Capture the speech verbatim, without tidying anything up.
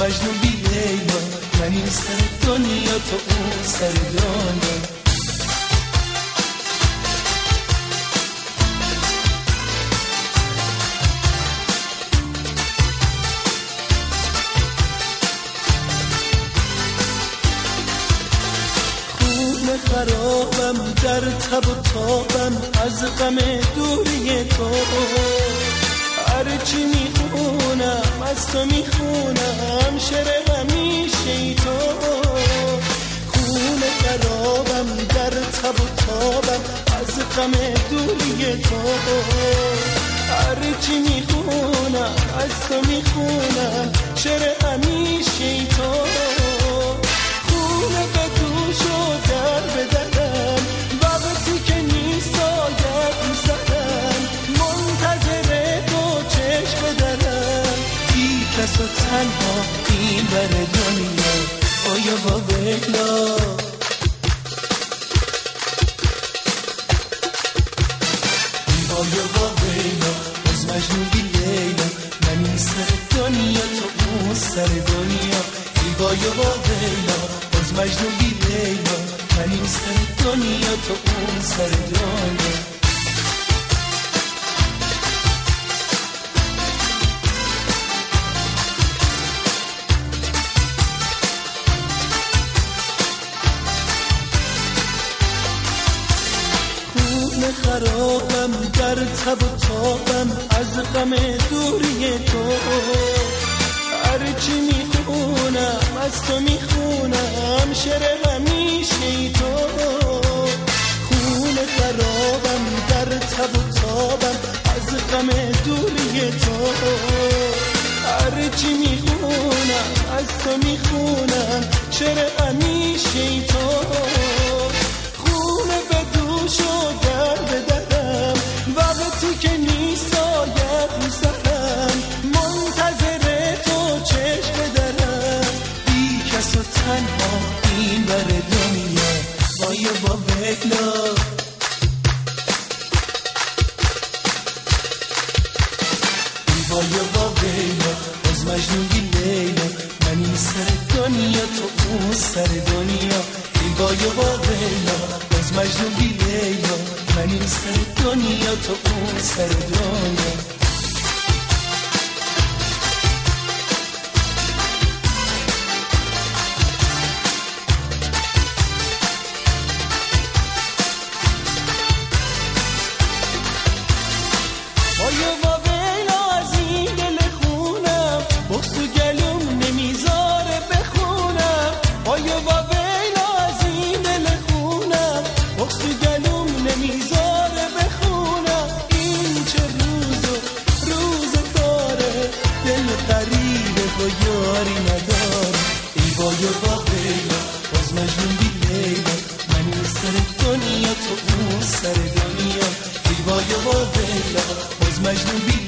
مجنون بی لیلا، من این سر دنیا تو اون سر دنیا. خرابم در تب و تابم از غم دوری تو، هرچی میخونم از تو میخونم شعر همیشه تو. خون خرابم در تب و تابم از غم دوری تو، هرچی میخونم از تو میخونم شعر همیشه تو. خون به دوش و در بدنم وقتی که نیست آید میزنم، منتظر تو چشم بدنم بی کس و تنها این بر دنیا. آیا با بگلا آیا با بگلا از مجنون بی لیلا، من این سر دنیا تو اون سر دنیا. آیا با بگلا از مجنون بی لیلا، من این سر دنیا تو اون سر دنیا. خون خرابم در تب و تابم از غم دوری تو، هرچی میخونم از تو میخونم شعر همیشه تو. خون خرابم در تب و تابم از غم دوری تو، هرچی میخونم از تو میخونم شعر همیشه تو. خون به دوش و در بدنم وقتی که نیست آید میزنم، منتظر تو چشم بدنم بی کس و تنها این بر دنیا. آیا با بگلا آیا با بگلا از مجنون بی لیلا، من این سر دنیا تو اون سر دنیا. آیا با بگلا از مجنون بی لیلا، من این سر دنیا تو اون سر دنیا. آیا با بگلا از این دل خونم بغض تو گلوم نمیذاره بخونم. آیا با بگلا از این دل خونم بغض تو گلوم نمیذاره بخونم. این چه روز و روز داره دل غریبه و یاری نداره. ای بایا با بگلا باز مجنون بی لیلا، من این سر دنیا تو اون سر دنیا. ای بایا با بگلا مجنون بی